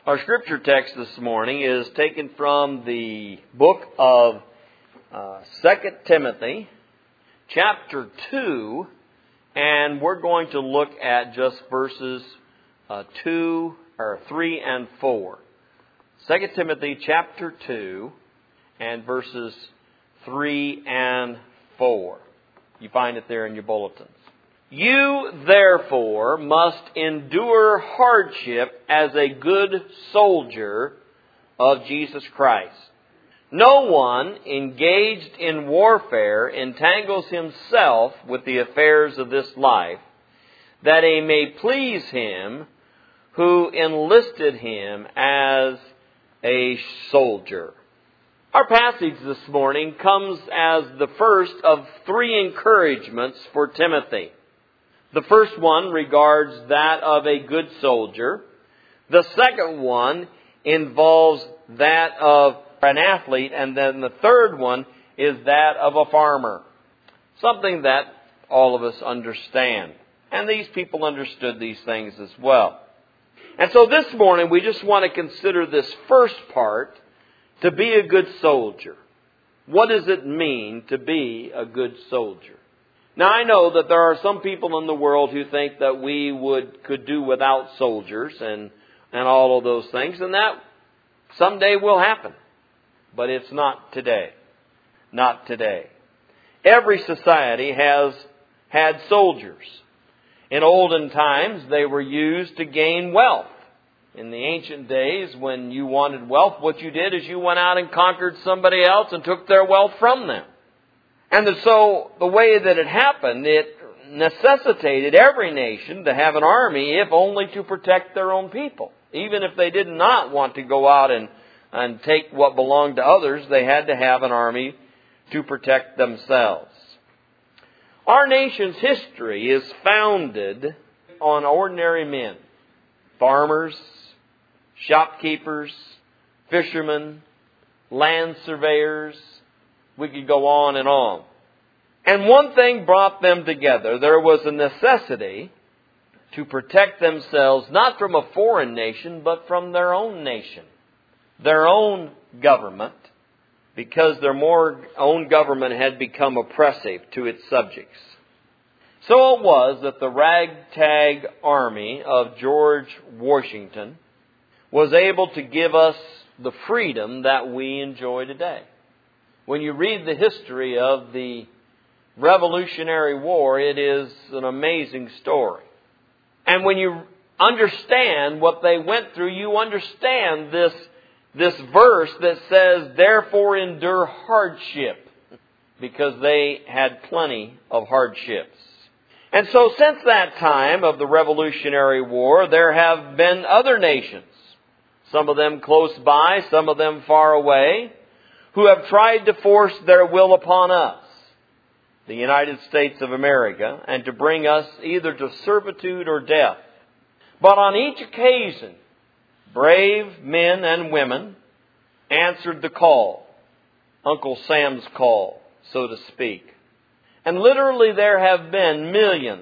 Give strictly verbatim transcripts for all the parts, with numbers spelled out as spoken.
Our scripture text this morning is taken from the book of uh, Second Timothy, chapter two, and we're going to look at just verses uh, two or three and four. Second Timothy, chapter two, and verses three and four. You find it there in your bulletins. You, therefore, must endure hardship as a good soldier of Jesus Christ. No one engaged in warfare entangles himself with the affairs of this life, that he may please him who enlisted him as a soldier. Our passage this morning comes as the first of three encouragements for Timothy. The first one regards that of a good soldier. The second one involves that of an athlete. And then the third one is that of a farmer. Something that all of us understand. And these people understood these things as well. And so this morning we just want to consider this first part, to be a good soldier. What does it mean to be a good soldier? Now, I know that there are some people in the world who think that we would could do without soldiers and, and all of those things, and that someday will happen. But it's not today. Not today. Every society has had soldiers. In olden times, they were used to gain wealth. In the ancient days, when you wanted wealth, what you did is you went out and conquered somebody else and took their wealth from them. And so the way that it happened, it necessitated every nation to have an army, if only to protect their own people. Even if they did not want to go out and, and take what belonged to others, they had to have an army to protect themselves. Our nation's history is founded on ordinary men. Farmers, shopkeepers, fishermen, land surveyors. We could go on and on. And one thing brought them together. There was a necessity to protect themselves, not from a foreign nation, but from their own nation, their own government, because their more own government had become oppressive to its subjects. So it was that the ragtag army of George Washington was able to give us the freedom that we enjoy today. When you read the history of the Revolutionary War, it is an amazing story. And when you understand what they went through, you understand this, this verse that says, therefore endure hardship, because they had plenty of hardships. And so since that time of the Revolutionary War, there have been other nations, some of them close by, some of them far away, who have tried to force their will upon us, the United States of America, and to bring us either to servitude or death. But on each occasion, brave men and women answered the call, Uncle Sam's call, so to speak. And literally there have been millions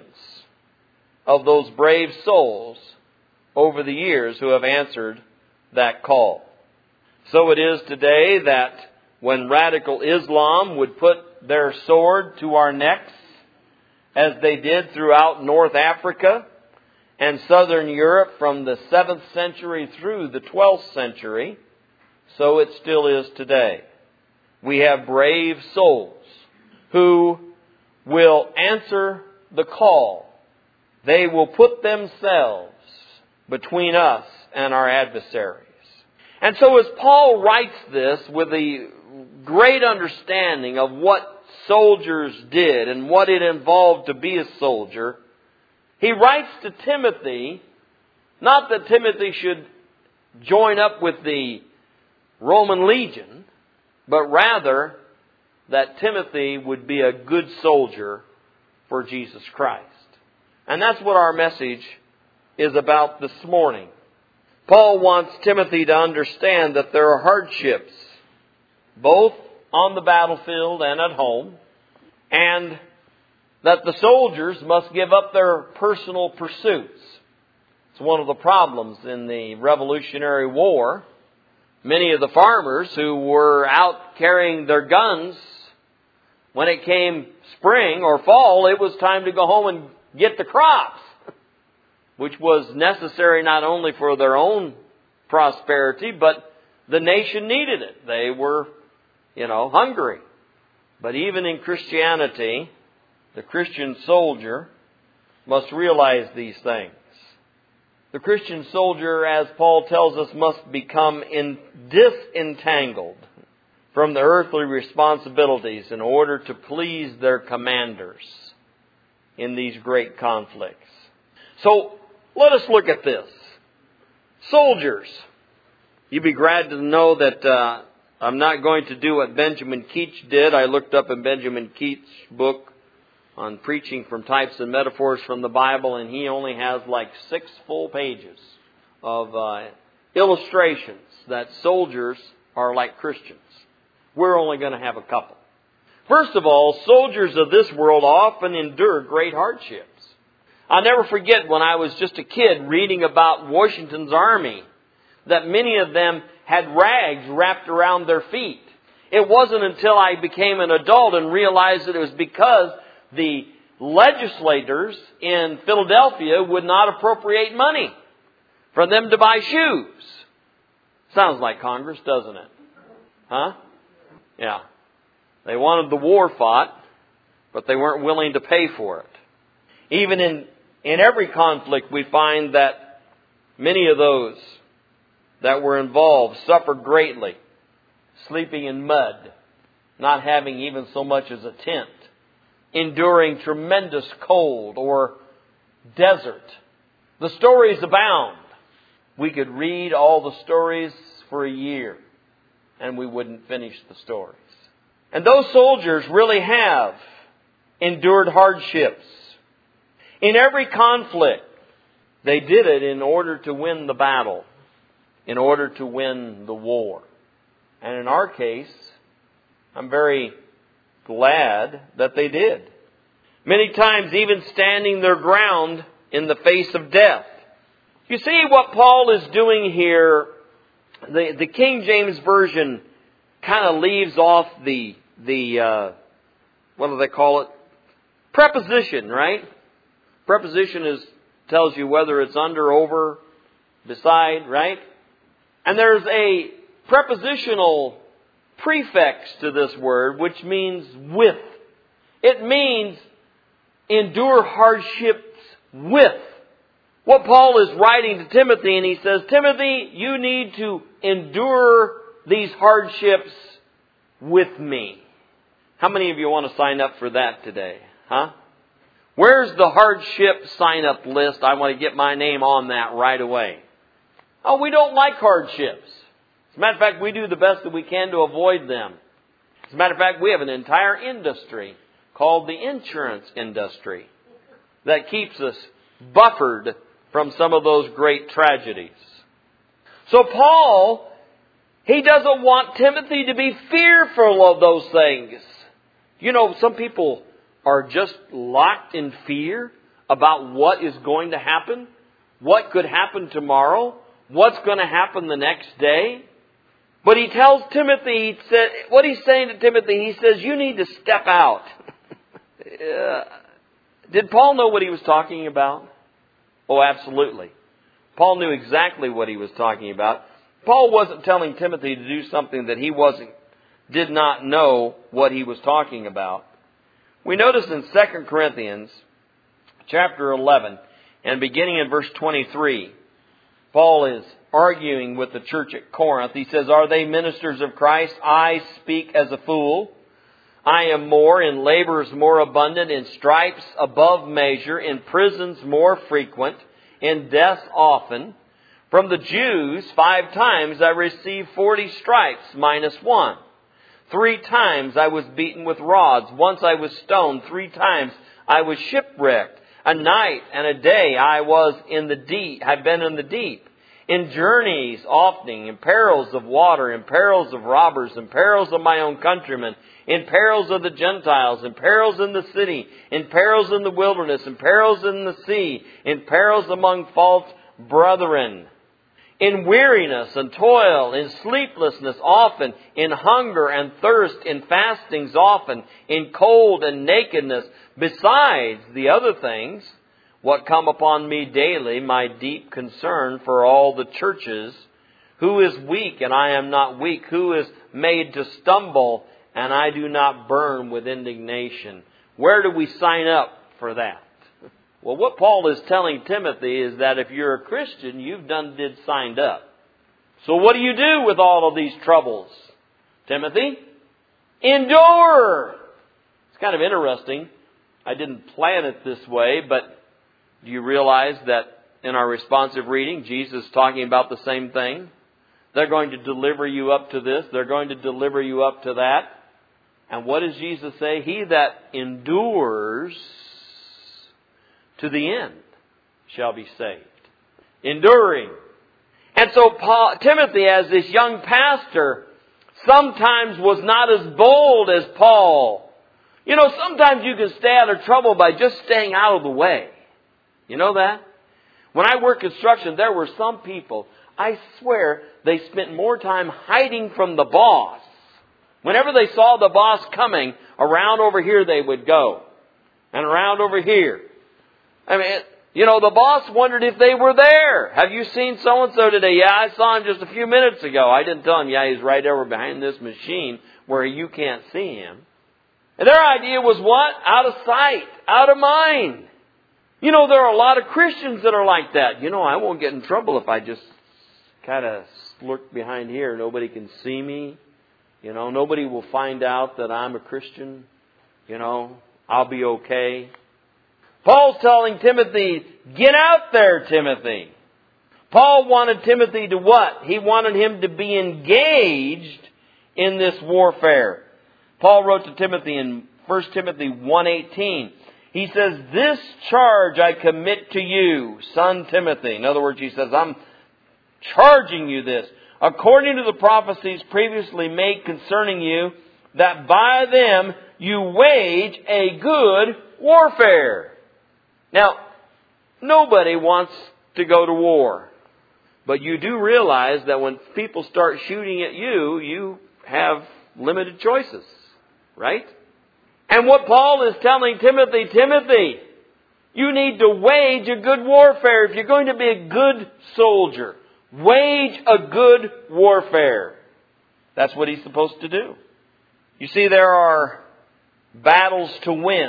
of those brave souls over the years who have answered that call. So it is today that when radical Islam would put their sword to our necks, as they did throughout North Africa and Southern Europe from the seventh century through the twelfth century, so it still is today. We have brave souls who will answer the call. They will put themselves between us and our adversaries. And so as Paul writes this with a great understanding of what soldiers did and what it involved to be a soldier, he writes to Timothy, not that Timothy should join up with the Roman legion, but rather that Timothy would be a good soldier for Jesus Christ. And that's what our message is about this morning. Paul wants Timothy to understand that there are hardships, both on the battlefield and at home, and that the soldiers must give up their personal pursuits. It's one of the problems in the Revolutionary War. Many of the farmers who were out carrying their guns, when it came spring or fall, it was time to go home and get the crops, which was necessary not only for their own prosperity, but the nation needed it. They were, you know, hungry. But even in Christianity, the Christian soldier must realize these things. The Christian soldier, as Paul tells us, must become in disentangled from the earthly responsibilities in order to please their commanders in these great conflicts. So, let us look at this. Soldiers. You'd be glad to know that uh, I'm not going to do what Benjamin Keach did. I looked up in Benjamin Keach's book on preaching from types and metaphors from the Bible, and he only has like six full pages of uh, illustrations that soldiers are like Christians. We're only going to have a couple. First of all, soldiers of this world often endure great hardships. I'll never forget when I was just a kid reading about Washington's army, that many of them had rags wrapped around their feet. It wasn't until I became an adult and realized that it was because the legislators in Philadelphia would not appropriate money for them to buy shoes. Sounds like Congress, doesn't it? Huh? Yeah. They wanted the war fought, but they weren't willing to pay for it. Even in, in every conflict, we find that many of those that were involved suffered greatly, sleeping in mud, not having even so much as a tent, enduring tremendous cold or desert. The stories abound. We could read all the stories for a year, and we wouldn't finish the stories. And those soldiers really have endured hardships. In every conflict, they did it in order to win the battle, in order to win the war. And in our case, I'm very glad that they did. Many times even standing their ground in the face of death. You see what Paul is doing here, the, the King James Version kind of leaves off the, the uh, what do they call it? Preposition, right? Preposition is tells you whether it's under, over, beside, right? And there's a prepositional prefix to this word, which means with. It means endure hardships with. What Paul is writing to Timothy, and he says, Timothy, you need to endure these hardships with me. How many of you want to sign up for that today? Huh? Where's the hardship sign-up list? I want to get my name on that right away. Oh, we don't like hardships. As a matter of fact, we do the best that we can to avoid them. As a matter of fact, we have an entire industry called the insurance industry that keeps us buffered from some of those great tragedies. So Paul, he doesn't want Timothy to be fearful of those things. You know, some people are just locked in fear about what is going to happen, what could happen tomorrow, what's going to happen the next day. But he tells Timothy, he said, what he's saying to Timothy, he says, you need to step out. uh, did Paul know what he was talking about? Oh, absolutely. Paul knew exactly what he was talking about. Paul wasn't telling Timothy to do something that he wasn't, did not know what he was talking about. We notice in Second Corinthians chapter eleven and beginning in verse twenty-three, Paul is arguing with the church at Corinth. He says, are they ministers of Christ? I speak as a fool. I am more, in labors more abundant, in stripes above measure, in prisons more frequent, in deaths often. From the Jews, five times I received forty stripes minus one. Three times I was beaten with rods. Once I was stoned. Three times I was shipwrecked. A night and a day I was in the deep. I've been in the deep. In journeys often, in perils of water, in perils of robbers, in perils of my own countrymen, in perils of the Gentiles, in perils in the city, in perils in the wilderness, in perils in the sea, in perils among false brethren. In weariness and toil, in sleeplessness often, in hunger and thirst, in fastings often, in cold and nakedness, besides the other things, what come upon me daily, my deep concern for all the churches. Who is weak and I am not weak? Who is made to stumble and I do not burn with indignation? Where do we sign up for that? Well, what Paul is telling Timothy is that if you're a Christian, you've done did signed up. So what do you do with all of these troubles, Timothy? Endure! It's kind of interesting. I didn't plan it this way, but do you realize that in our responsive reading, Jesus is talking about the same thing? They're going to deliver you up to this. They're going to deliver you up to that. And what does Jesus say? He that endures to the end shall be saved. Enduring. And so Paul, Timothy, as this young pastor, sometimes was not as bold as Paul. You know, sometimes you can stay out of trouble by just staying out of the way. You know that? When I worked construction, there were some people, I swear, they spent more time hiding from the boss. Whenever they saw the boss coming, around over here they would go. And around over here. I mean, you know, the boss wondered if they were there. Have you seen so-and-so today? Yeah, I saw him just a few minutes ago. I didn't tell him, yeah, he's right over behind this machine where you can't see him. And their idea was what? Out of sight, out of mind. You know, there are a lot of Christians that are like that. You know, I won't get in trouble if I just kind of lurk behind here. Nobody can see me. You know, nobody will find out that I'm a Christian. You know, I'll be okay. Paul's telling Timothy, get out there, Timothy. Paul wanted Timothy to what? He wanted him to be engaged in this warfare. Paul wrote to Timothy in First Timothy one eighteen. He says, this charge I commit to you, son Timothy. In other words, he says, I'm charging you this, according to the prophecies previously made concerning you, that by them you wage a good warfare. Now, nobody wants to go to war. But you do realize that when people start shooting at you, you have limited choices. Right? And what Paul is telling Timothy, Timothy, you need to wage a good warfare. If you're going to be a good soldier, wage a good warfare. That's what he's supposed to do. You see, there are battles to win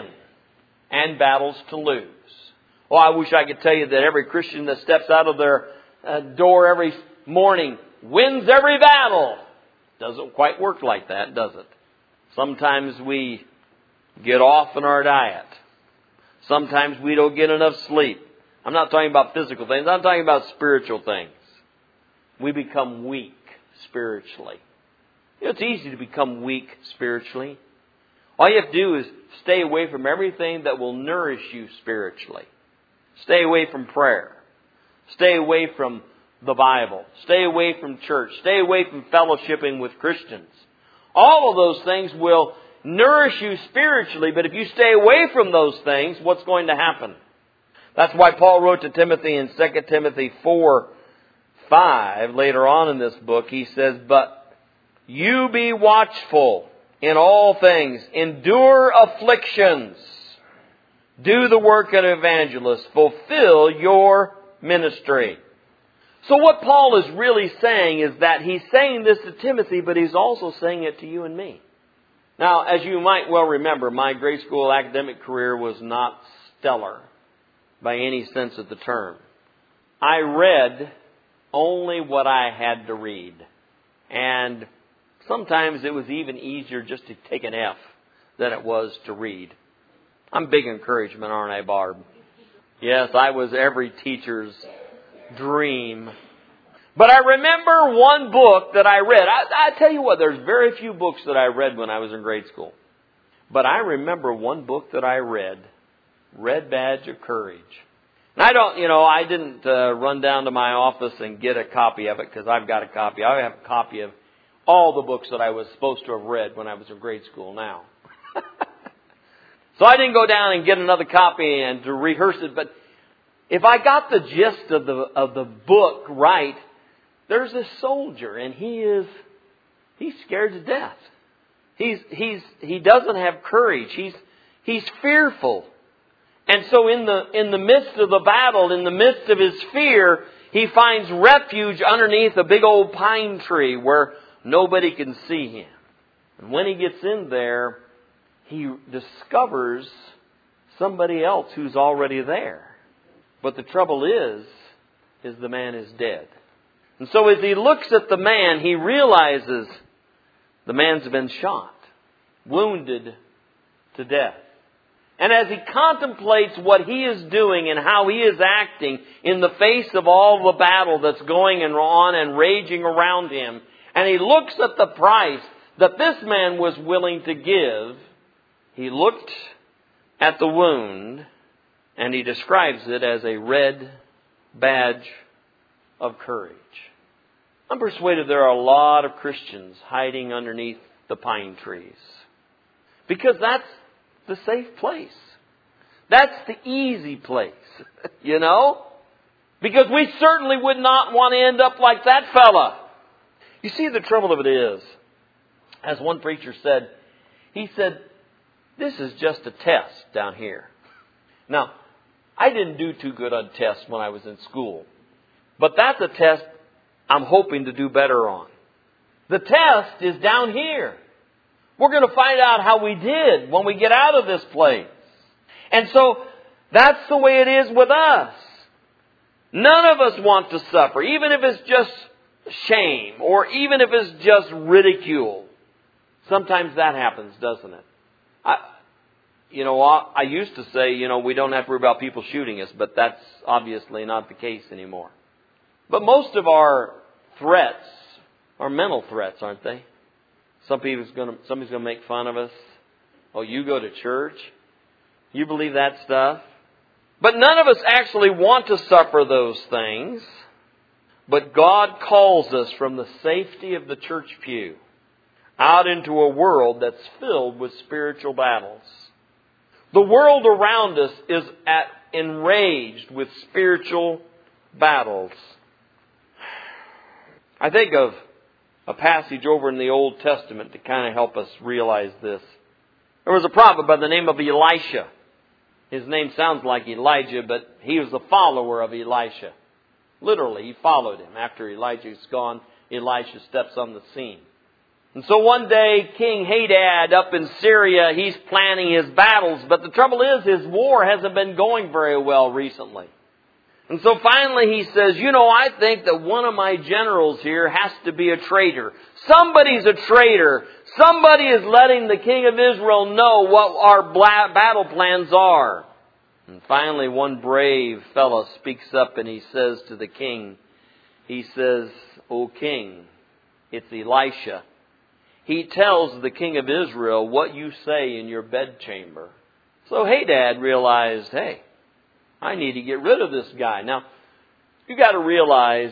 and battles to lose. Oh, I wish I could tell you that every Christian that steps out of their uh, door every morning wins every battle. Doesn't quite work like that, does it? Sometimes we get off in our diet. Sometimes we don't get enough sleep. I'm not talking about physical things. I'm talking about spiritual things. We become weak spiritually. You know, it's easy to become weak spiritually. All you have to do is stay away from everything that will nourish you spiritually. Stay away from prayer. Stay away from the Bible. Stay away from church. Stay away from fellowshipping with Christians. All of those things will nourish you spiritually, but if you stay away from those things, what's going to happen? That's why Paul wrote to Timothy in Second Timothy four five, later on in this book, he says, but you be watchful in all things, endure afflictions, do the work of an evangelist, fulfill your ministry. So what Paul is really saying is that he's saying this to Timothy, but he's also saying it to you and me. Now, as you might well remember, my grade school academic career was not stellar by any sense of the term. I read only what I had to read. And sometimes it was even easier just to take an F than it was to read. I'm big encouragement, aren't I, Barb? Yes, I was every teacher's dream. But I remember one book that I read. I, I tell you what, there's very few books that I read when I was in grade school. But I remember one book that I read, Red Badge of Courage. And I don't, you know, I didn't uh, run down to my office and get a copy of it because I've got a copy. I have a copy of all the books that I was supposed to have read when I was in grade school now. So I didn't go down and get another copy and to rehearse it. But if I got the gist of the of the book right, there's this soldier and he is he's scared to death. He's he's he doesn't have courage. He's he's fearful. And so in the in the midst of the battle, in the midst of his fear, he finds refuge underneath a big old pine tree where nobody can see him. And when he gets in there, he discovers somebody else who's already there. But the trouble is, is the man is dead. And so as he looks at the man, he realizes the man's been shot, wounded to death. And as he contemplates what he is doing and how he is acting in the face of all the battle that's going on and raging around him, and he looks at the price that this man was willing to give, he looked at the wound and he describes it as a red badge of courage. I'm persuaded there are a lot of Christians hiding underneath the pine trees, because that's the safe place. That's the easy place, you know? Because we certainly would not want to end up like that fella. You see, the trouble of it is, as one preacher said, he said, this is just a test down here. Now, I didn't do too good on tests when I was in school, but that's a test I'm hoping to do better on. The test is down here. We're going to find out how we did when we get out of this place. And so that's the way it is with us. None of us want to suffer, even if it's just shame or even if it's just ridicule. Sometimes that happens, doesn't it? I, you know, I, I used to say, you know, we don't have to worry about people shooting us, but that's obviously not the case anymore. But most of our threats are mental threats, aren't they? Some people's going to, somebody's going to make fun of us. Oh, you go to church? You believe that stuff? But none of us actually want to suffer those things. But God calls us from the safety of the church pew out into a world that's filled with spiritual battles. The world around us is at, enraged with spiritual battles. I think of a passage over in the Old Testament to kind of help us realize this. There was a prophet by the name of Elisha. His name sounds like Elijah, but he was a follower of Elisha. Literally, he followed him. After Elijah's gone, Elisha steps on the scene. And so one day, King Hadad up in Syria, he's planning his battles. But the trouble is, his war hasn't been going very well recently. And so finally he says, you know, I think that one of my generals here has to be a traitor. Somebody's a traitor. Somebody is letting the king of Israel know what our battle plans are. And finally one brave fellow speaks up and he says to the king, he says, O king, it's Elisha. He tells the king of Israel what you say in your bedchamber. So Hadad realized, hey, I need to get rid of this guy. Now, you got to realize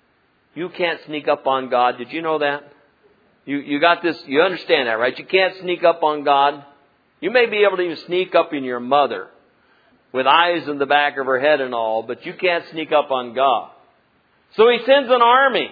you can't sneak up on God. Did you know that? You you got this, you understand that, right? You can't sneak up on God. You may be able to even sneak up in your mother with eyes in the back of her head and all, but you can't sneak up on God. So he sends an army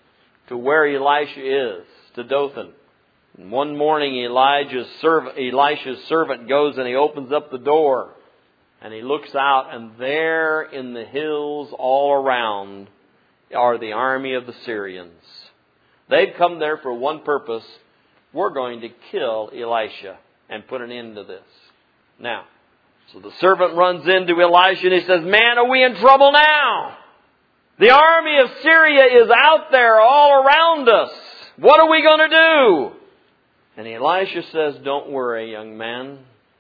to where Elisha is, to Dothan. And one morning Elijah's servant, Elisha's servant goes and he opens up the door. And he looks out, and there in the hills all around are the army of the Syrians. They've come there for one purpose. We're going to kill Elisha and put an end to this. Now, so the servant runs into Elisha and he says, man, are we in trouble now? The army of Syria is out there all around us. What are we going to do? And Elisha says, don't worry, young man.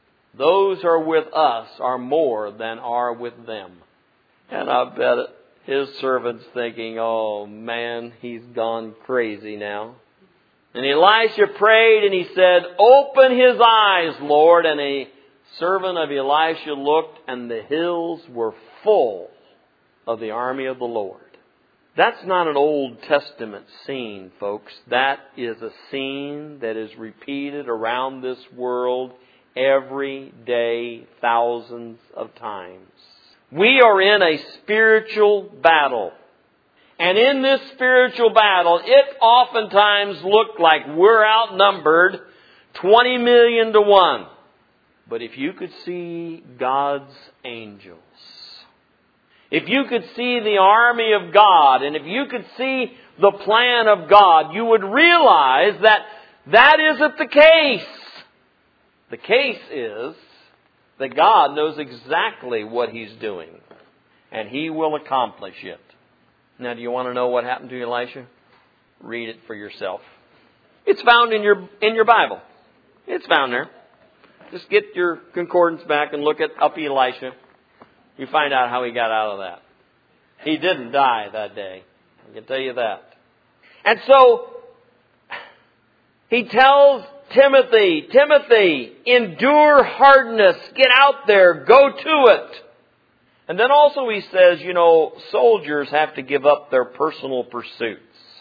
Those who are with us are more than are with them. And I bet his servant's thinking, oh man, he's gone crazy now. And Elisha prayed and he said, open his eyes, Lord. And a servant of Elisha looked and the hills were full of the army of the Lord. That's not an Old Testament scene, folks. That is a scene that is repeated around this world every day, thousands of times. We are in a spiritual battle. And in this spiritual battle, it oftentimes looked like we're outnumbered twenty million to one. But if you could see God's angels, if you could see the army of God, and if you could see the plan of God, you would realize that that isn't the case. The case is that God knows exactly what He's doing, and He will accomplish it. Now, do you want to know what happened to Elisha? Read it for yourself. It's found in your in your Bible. It's found there. Just get your concordance back and look at up Elisha. You find out how he got out of that. He didn't die that day. I can tell you that. And so, he tells Timothy, Timothy, endure hardness. Get out there. Go to it. And then also he says, you know, soldiers have to give up their personal pursuits.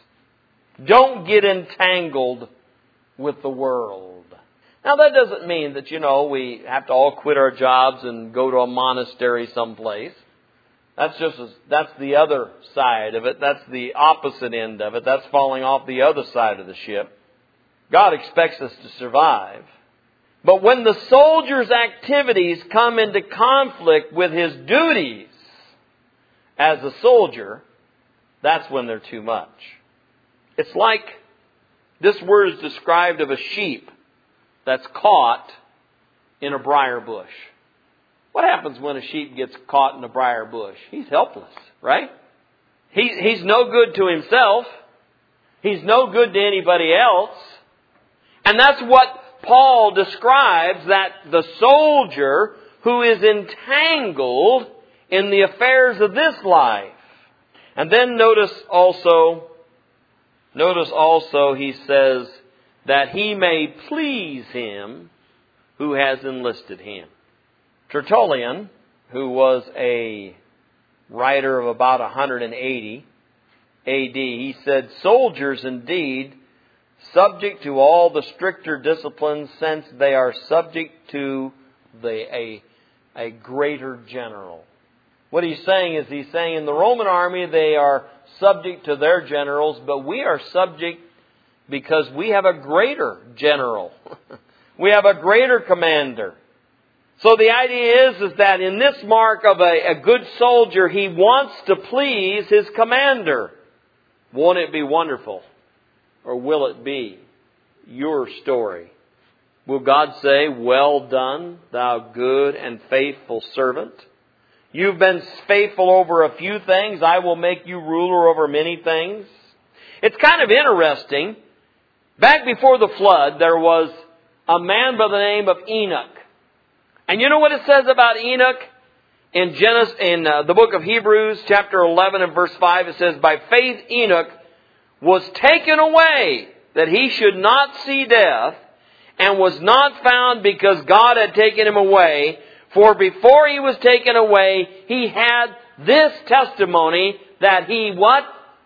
Don't get entangled with the world. Now that doesn't mean that, you know, we have to all quit our jobs and go to a monastery someplace. That's just, that's the other side of it. That's the opposite end of it. That's falling off the other side of the ship. God expects us to survive. But when the soldier's activities come into conflict with his duties as a soldier, that's when they're too much. It's like this word is described of a sheep that's caught in a briar bush. What happens when a sheep gets caught in a briar bush? He's helpless, right? He, he's no good to himself. He's no good to anybody else. And that's what Paul describes, that the soldier who is entangled in the affairs of this life. And then notice also, notice also he says that he may please him who has enlisted him. Tertullian, who was a writer of about one hundred eighty A D, he said, soldiers indeed subject to all the stricter disciplines, since they are subject to the a, a greater general. What he's saying is, he's saying in the Roman army they are subject to their generals, but we are subject because we have a greater general. We have a greater commander. So the idea is, is that in this mark of a, a good soldier, he wants to please his commander. Won't it be wonderful? Or will it be your story? Will God say, well done, thou good and faithful servant? You've been faithful over a few things. I will make you ruler over many things. It's kind of interesting. Back before the flood, there was a man by the name of Enoch. And you know what it says about Enoch? In Genesis, in uh, the book of Hebrews, chapter eleven and verse five, it says, by faith Enoch was taken away, that he should not see death, and was not found because God had taken him away. For before he was taken away, he had this testimony, that he what?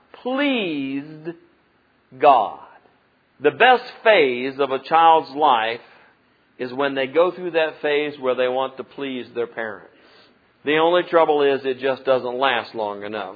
Pleased God. The best phase of a child's life is when they go through that phase where they want to please their parents. The only trouble is it just doesn't last long enough.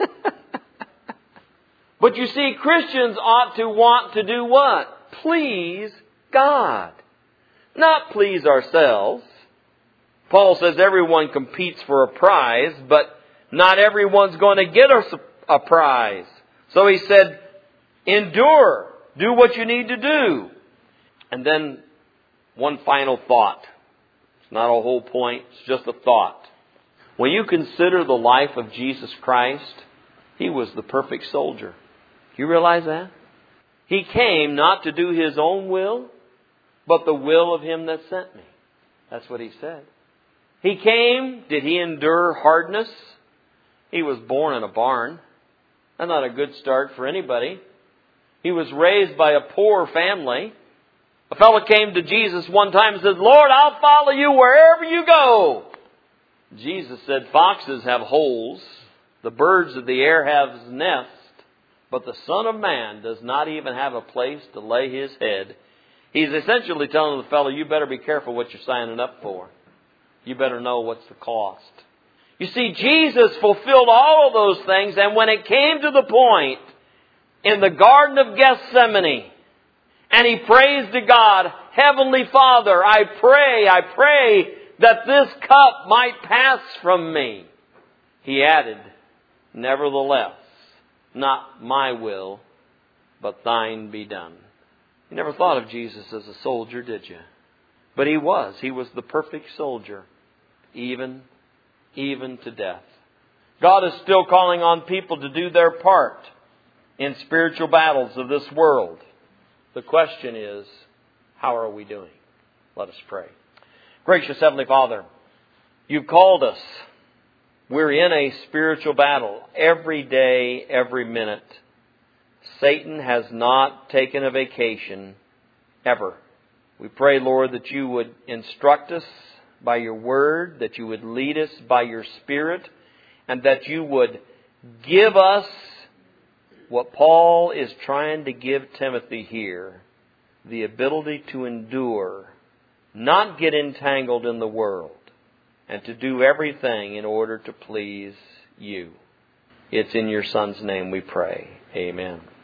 But you see, Christians ought to want to do what? Please God. Not please ourselves. Paul says everyone competes for a prize, but not everyone's going to get us a prize. So he said, endure. Do what you need to do. And then one final thought. It's not a whole point. It's just a thought. When you consider the life of Jesus Christ, He was the perfect soldier. Do you realize that? He came not to do His own will, but the will of Him that sent me. That's what He said. He came. Did He endure hardness? He was born in a barn. That's not a good start for anybody. He was raised by a poor family. A fellow came to Jesus one time and said, Lord, I'll follow you wherever you go. Jesus said, foxes have holes, the birds of the air have nests, but the Son of Man does not even have a place to lay His head. He's essentially telling the fellow, you better be careful what you're signing up for. You better know what's the cost. You see, Jesus fulfilled all of those things, and when it came to the point in the Garden of Gethsemane, and He prays to God, Heavenly Father, I pray, I pray that this cup might pass from me. He added, nevertheless, not my will, but thine be done. You never thought of Jesus as a soldier, did you? But He was. He was the perfect soldier, even, even to death. God is still calling on people to do their part in spiritual battles of this world. The question is, how are we doing? Let us pray. Gracious Heavenly Father, You've called us. We're in a spiritual battle every day, every minute. Satan has not taken a vacation ever. We pray, Lord, that You would instruct us by Your Word, that You would lead us by Your Spirit, and that You would give us what Paul is trying to give Timothy here, the ability to endure, not get entangled in the world, and to do everything in order to please You. It's in Your Son's name we pray. Amen.